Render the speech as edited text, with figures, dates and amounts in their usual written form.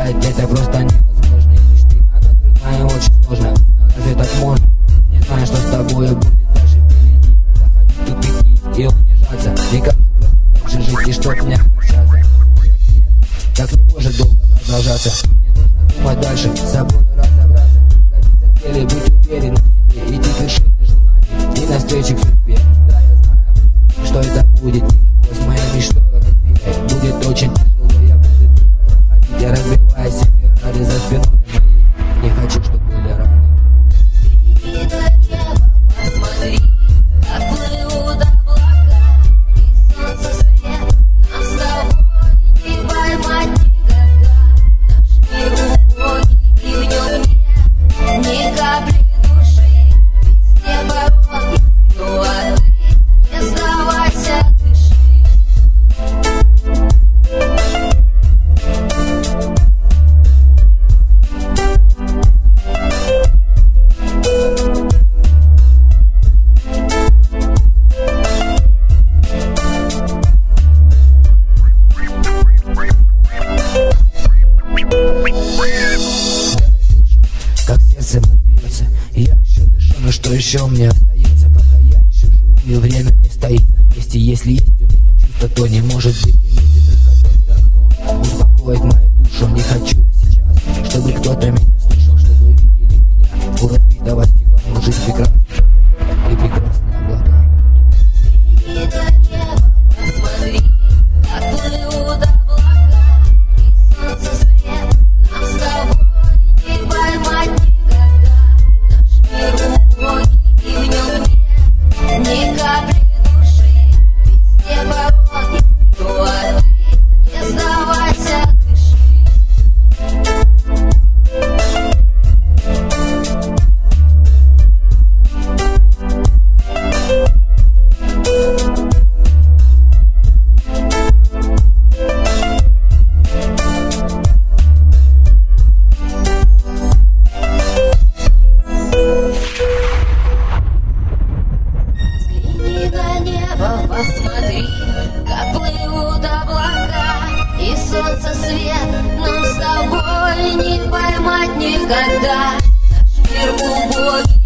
бывает, это просто невозможные мечты. Оно трудно и очень сложно, но разве так можно? Не знаю, что с тобой будет даже впереди. Заходить в тупики и унижаться. Не как же просто так же жить и чтоб не огорчаться. Нет, так не может долго продолжаться. Мне нужно думать дальше, с собой разобраться, добиться цели, быть уверенным в себе, идти к вершине желаний и навстречу к судьбе. Да, я знаю, что это будет нелегко, с моей мечтой разбитой будет очень тяжело. Я буду мимо проходить, я разбиваю все преграды за спиной моей. Не хочу, чтобы были раны. Посмотри, как плывут облака, и солнце свет нам с тобой не поймать никогда. Наш мир убогий, и в нем нет ни капли души, везде пороги, ну а ты не сдавайся, дыши. Как сердце мое бьется, я еще дышу, но что еще мне остается, пока я еще живу и время не стоит на месте. Если есть у меня чувство, то не может быть вместе, только окно успокоит мою душу. Не хочу я сейчас, чтобы кто-то меня слышал, чтобы видели меня у разбитого стекла. Но жизнь прекрасна и прекрасные облака. Среди неба посмотри, как плывут облака, и солнце свет нам с тобой не поймать никогда. Наш мир убогий, и в нем нет ни капли души, везде пороги, ну а ты не сдавайся, дыши. Взгляни на небо, посмотри, как плывут облака, и солнце свет нам с тобой не поймать никогда. Наш мир убогий,